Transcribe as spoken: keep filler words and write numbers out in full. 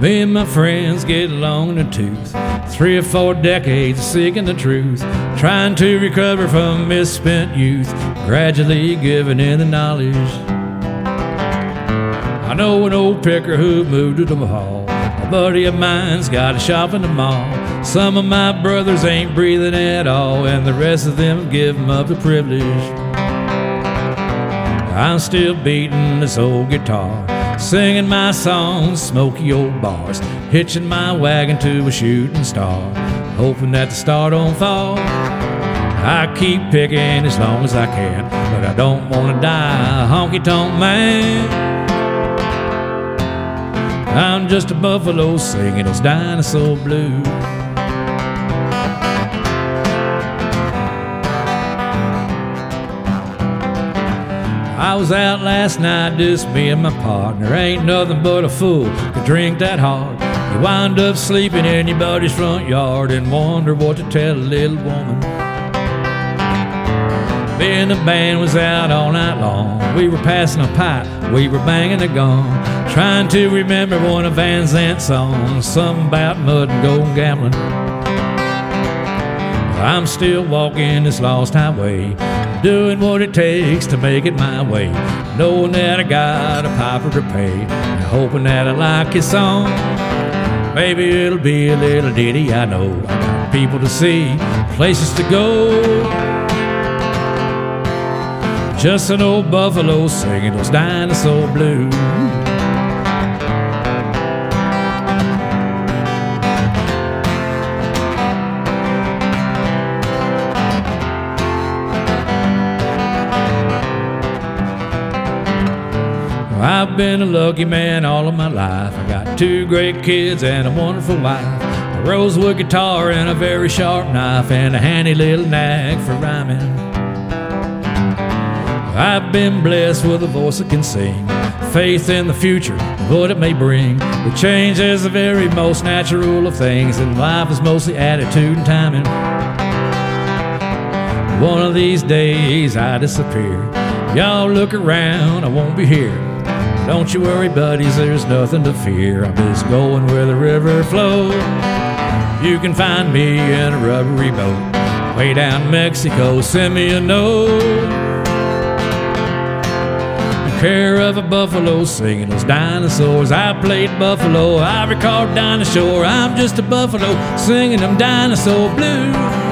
Me and my friends get along in the tooth. Three or four decades of seeking the truth, trying to recover from misspent youth, gradually giving in the knowledge. I know an old picker who moved to the hall. A buddy of mine's got a shop in the mall. Some of my brothers ain't breathing at all, and the rest of them give them up the privilege. I'm still beating this old guitar, singing my songs, smoky old bars, hitching my wagon to a shooting star, hoping that the star don't fall. I keep picking as long as I can, but I don't want to die a honky-tonk man. I'm just a buffalo singing those dinosaur blues. I was out last night, just me and my partner. Ain't nothing but a fool could drink that hard. You wind up sleeping in your buddy's front yard and wonder what to tell a little woman. Me and the band was out all night long. We were passing a pipe, we were banging a gong, trying to remember one of Van Zant's songs, something about mud and gold gambling. I'm still walking this lost highway, doing what it takes to make it my way, knowing that I got a piper to pay, and hoping that I like his song. Maybe it'll be a little ditty, I know. I got people to see, places to go. Just an old buffalo singing those dinosaur blues. I've been a lucky man all of my life. I got two great kids and a wonderful wife, a rosewood guitar and a very sharp knife, and a handy little knack for rhyming. I've been blessed with a voice that can sing, faith in the future and what it may bring. The change is the very most natural of things, and life is mostly attitude and timing. One of these days I disappear. Y'all look around, I won't be here. Don't you worry, buddies, there's nothing to fear. I'm just going where the river flows. You can find me in a rubbery boat way down Mexico. Send me a note. In care of a buffalo singing those dinosaurs. I played buffalo, I recalled dinosaur. I'm just a buffalo singing them dinosaur blues.